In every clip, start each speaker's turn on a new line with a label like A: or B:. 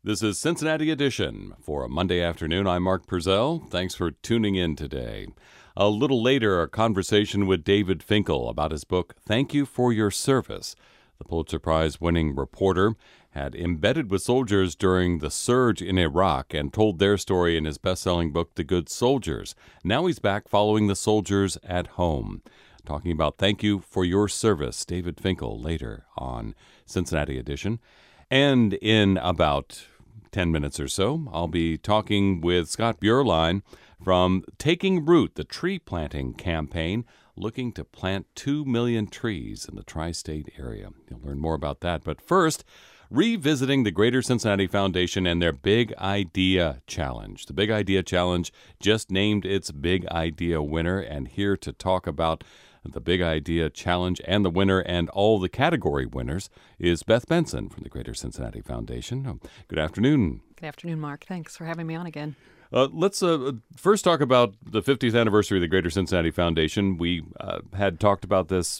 A: This is Cincinnati Edition. For a Monday afternoon, I'm Mark Purcell. Thanks for tuning in today. A little later, a conversation with David Finkel about his book, Thank You for Your Service. The Pulitzer Prize-winning reporter had embedded with soldiers during the surge in Iraq and told their story in his best-selling book, The Good Soldiers. Now he's back following the soldiers at home. Talking about Thank You for Your Service, David Finkel, later on Cincinnati Edition. And in about 10 minutes or so, I'll be talking with Scott Beuerlein from Taking Root, the tree planting campaign, looking to plant 2 million trees in the tri-state area. You'll learn more about that. But first, revisiting the Greater Cincinnati Foundation and their Big Idea Challenge. The Big Idea Challenge just named its Big Idea winner, and here to talk about the Big Idea Challenge and the winner and all the category winners is Beth Benson from the Greater Cincinnati Foundation. Good afternoon.
B: Good afternoon, Mark. Thanks for having me on again.
A: Let's first talk about the 50th anniversary of the Greater Cincinnati Foundation. We had talked about this,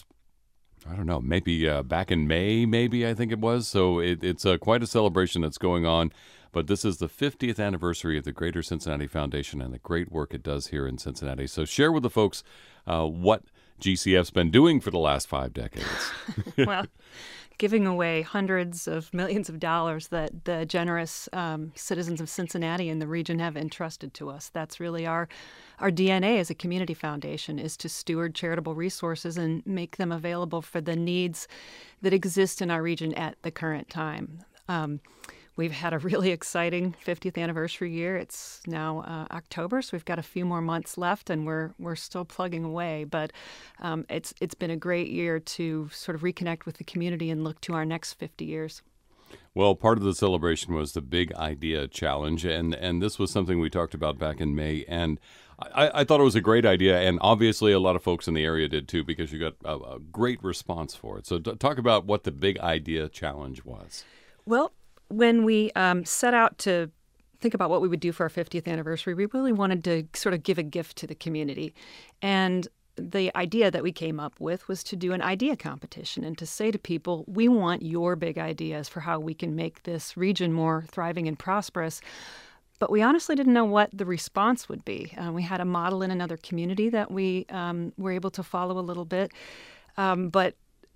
A: I don't know, maybe back in May, I think it was. So it's quite a celebration that's going on. But this is the 50th anniversary of the Greater Cincinnati Foundation and the great work it does here in Cincinnati. So share with the folks what GCF's been doing for the last 5 decades.
B: Well, giving away hundreds of millions of dollars that the generous citizens of Cincinnati and the region have entrusted to us. That's really our DNA as a community foundation, is to steward charitable resources and make them available for the needs that exist in our region at the current time. We've had a really exciting 50th anniversary year. It's now October, so we've got a few more months left, and we're still plugging away. But it's been a great year to sort of reconnect with the community and look to our next 50 years.
A: Well, part of the celebration was the Big Idea Challenge, and this was something we talked about back in May. And I thought it was a great idea, and obviously a lot of folks in the area did too, because you got a great response for it. So talk about what the Big Idea Challenge was.
B: Well, when we set out to think about what we would do for our 50th anniversary, we really wanted to sort of give a gift to the community. And the idea that we came up with was to do an idea competition and to say to people, we want your big ideas for how we can make this region more thriving and prosperous. But we honestly didn't know what the response would be. We had a model in another community that we were able to follow a little bit. But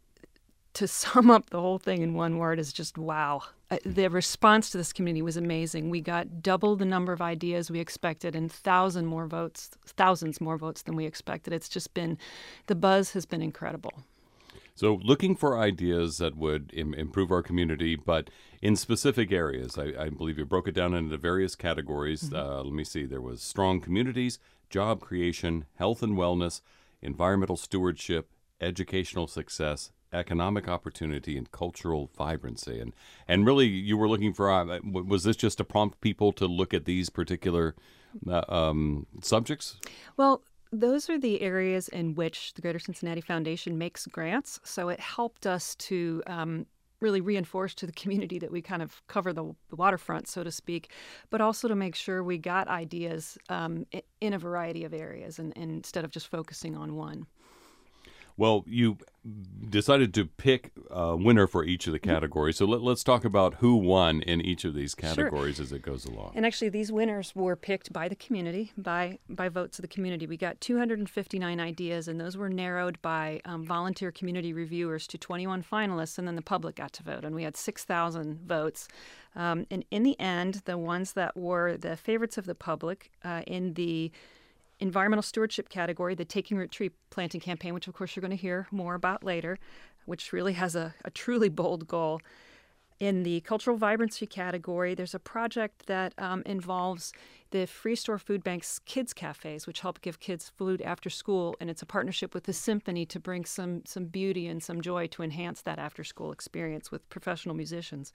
B: to sum up the whole thing in one word is just wow. The response to this community was amazing. We got double the number of ideas we expected and thousands more votes than we expected. It's just been, the buzz has been incredible.
A: So looking for ideas that would improve our community, but in specific areas. I believe you broke it down into various categories. Mm-hmm. Let me see. There was strong communities, job creation, health and wellness, environmental stewardship, educational success, economic opportunity, and cultural vibrancy. And really, you were looking for, was this just to prompt people to look at these particular subjects?
B: Well, those are the areas in which the Greater Cincinnati Foundation makes grants. So it helped us to really reinforce to the community that we kind of cover the waterfront, so to speak, but also to make sure we got ideas in a variety of areas and instead of just focusing on one.
A: Well, you decided to pick a winner for each of the categories. So let's talk about who won in each of these categories as it goes along.
B: And actually, these winners were picked by the community, by votes of the community. We got 259 ideas, and those were narrowed by volunteer community reviewers to 21 finalists, and then the public got to vote. And we had 6,000 votes. And in the end, the ones that were the favorites of the public in the environmental stewardship category, the Taking Root tree planting campaign, which of course you're going to hear more about later, which really has a truly bold goal. In the cultural vibrancy category, there's a project that involves the Free Store Food Bank's Kids Cafes, which help give kids food after school, and it's a partnership with the Symphony to bring some beauty and some joy to enhance that after-school experience with professional musicians.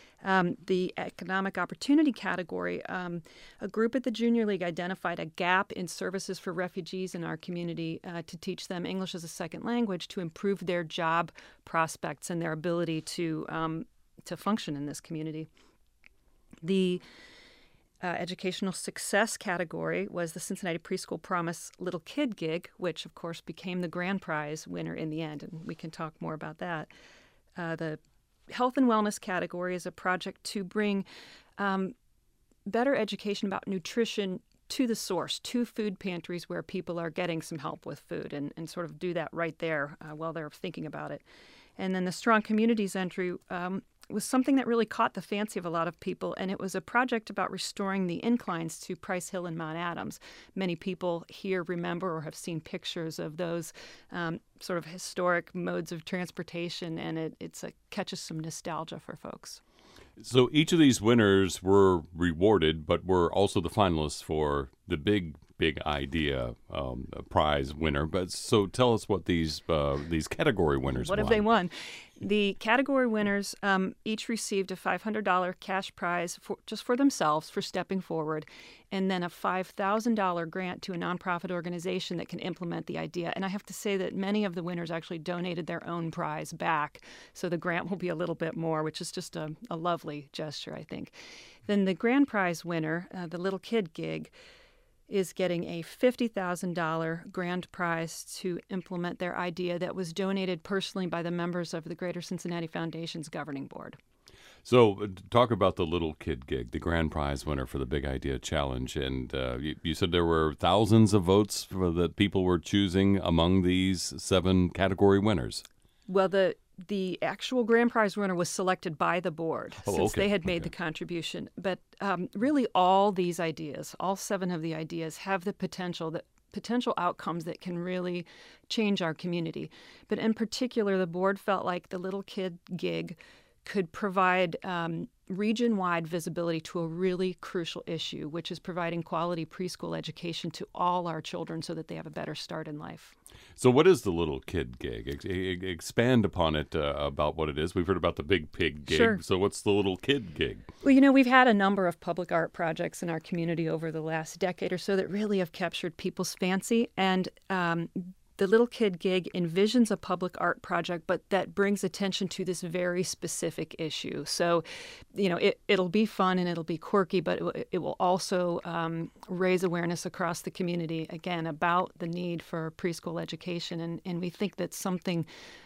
B: The economic opportunity category, a group at the Junior League identified a gap in services for refugees in our community to teach them English as a second language to improve their job prospects and their ability to function in this community. The educational success category was the Cincinnati Preschool Promise Little Kid Gig, which, of course, became the grand prize winner in the end, and we can talk more about that. The health and wellness category is a project to bring better education about nutrition to the source, to food pantries where people are getting some help with food, and sort of do that right there while they're thinking about it. And then the Strong Communities entry was something that really caught the fancy of a lot of people, and it was a project about restoring the inclines to Price Hill and Mount Adams. Many people here remember or have seen pictures of those sort of historic modes of transportation, and it catches some nostalgia for folks.
A: So each of these winners were rewarded, but were also the finalists for the big idea prize winner. But so tell us what these category winners
B: What
A: won.
B: have they won? The category winners each received a $500 cash prize just for themselves for stepping forward, and then a $5,000 grant to a nonprofit organization that can implement the idea. And I have to say that many of the winners actually donated their own prize back, so the grant will be a little bit more, which is just a lovely gesture, I think. Then the grand prize winner, the Little Kid Gig, is getting a $50,000 grand prize to implement their idea that was donated personally by the members of the Greater Cincinnati Foundation's governing board.
A: So talk about the Little Kid Gig, the grand prize winner for the Big Idea Challenge. And you said there were thousands of votes that people were choosing among these 7 category winners.
B: Well, the actual grand prize winner was selected by the board since they had made the contribution. But really all these ideas, all 7 of the ideas, have the potential outcomes that can really change our community. But in particular, the board felt like the Little Kid Gig could provide region-wide visibility to a really crucial issue, which is providing quality preschool education to all our children so that they have a better start in life.
A: So what is the Little Kid Gig? Expand upon it about what it is. We've heard about the Big Pig Gig.
B: Sure.
A: So what's the Little Kid Gig?
B: Well, we've had a number of public art projects in our community over the last decade or so that really have captured people's fancy. And the Little Kid Gig envisions a public art project, but that brings attention to this very specific issue. So, it'll be fun and it'll be quirky, but it will also raise awareness across the community, again, about the need for preschool education. And we think that something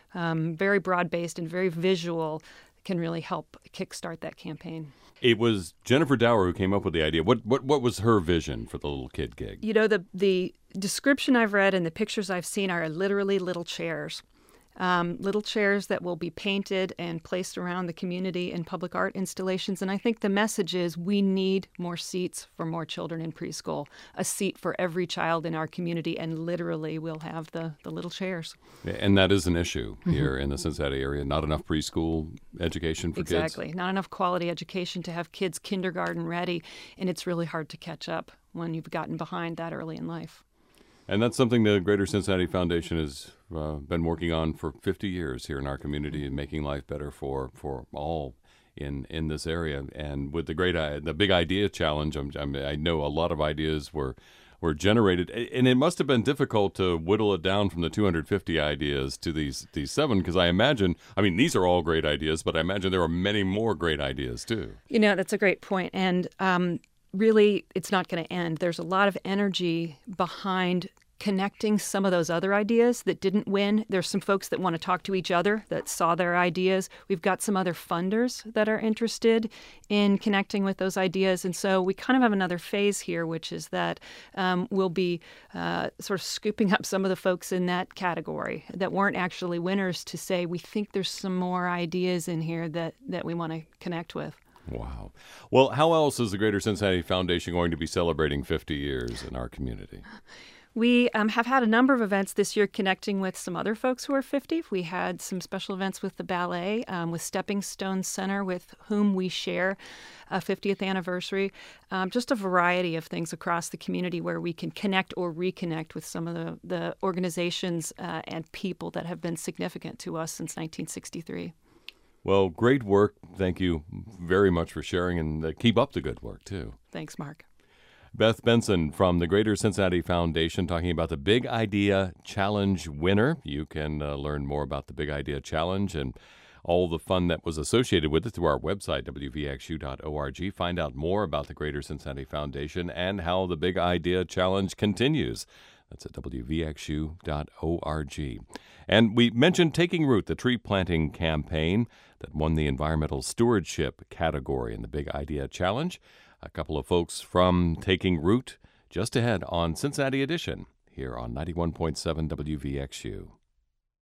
B: very broad-based and very visual can really help kickstart that campaign.
A: It was Jennifer Dower who came up with the idea. What was her vision for the Little Kid Gig?
B: The description I've read and the pictures I've seen are literally little chairs. Little chairs that will be painted and placed around the community in public art installations. And I think the message is we need more seats for more children in preschool, a seat for every child in our community, and literally we'll have the little chairs.
A: And that is an issue here in the Cincinnati area. Not enough preschool education for kids.
B: Exactly. Not enough quality education to have kids kindergarten ready, and it's really hard to catch up when you've gotten behind that early in life.
A: And that's something the Greater Cincinnati Foundation has been working on for 50 years here in our community, and making life better for all in this area. And with the Big Idea Challenge, I know a lot of ideas were generated, and it must have been difficult to whittle it down from the 250 ideas to these 7, because I imagine, these are all great ideas, but I imagine there are many more great ideas too.
B: That's a great point. And really, it's not going to end. There's a lot of energy behind connecting some of those other ideas that didn't win. There's some folks that want to talk to each other that saw their ideas. We've got some other funders that are interested in connecting with those ideas. And so we kind of have another phase here, which is that we'll be sort of scooping up some of the folks in that category that weren't actually winners to say, we think there's some more ideas in here that we want to connect with.
A: Wow. Well, how else is the Greater Cincinnati Foundation going to be celebrating 50 years in our community?
B: We have had a number of events this year connecting with some other folks who are 50. We had some special events with the ballet, with Stepping Stone Center, with whom we share a 50th anniversary. Just a variety of things across the community where we can connect or reconnect with some of the organizations and people that have been significant to us since 1963.
A: Well, great work. Thank you very much for sharing, and keep up the good work, too.
B: Thanks, Mark.
A: Beth Benson from the Greater Cincinnati Foundation talking about the Big Idea Challenge winner. You can learn more about the Big Idea Challenge and all the fun that was associated with it through our website, wvxu.org. Find out more about the Greater Cincinnati Foundation and how the Big Idea Challenge continues. That's at wvxu.org. And we mentioned Taking Root, the tree planting campaign that won the Environmental Stewardship category in the Big Idea Challenge. A couple of folks from Taking Root just ahead on Cincinnati Edition here on 91.7 WVXU.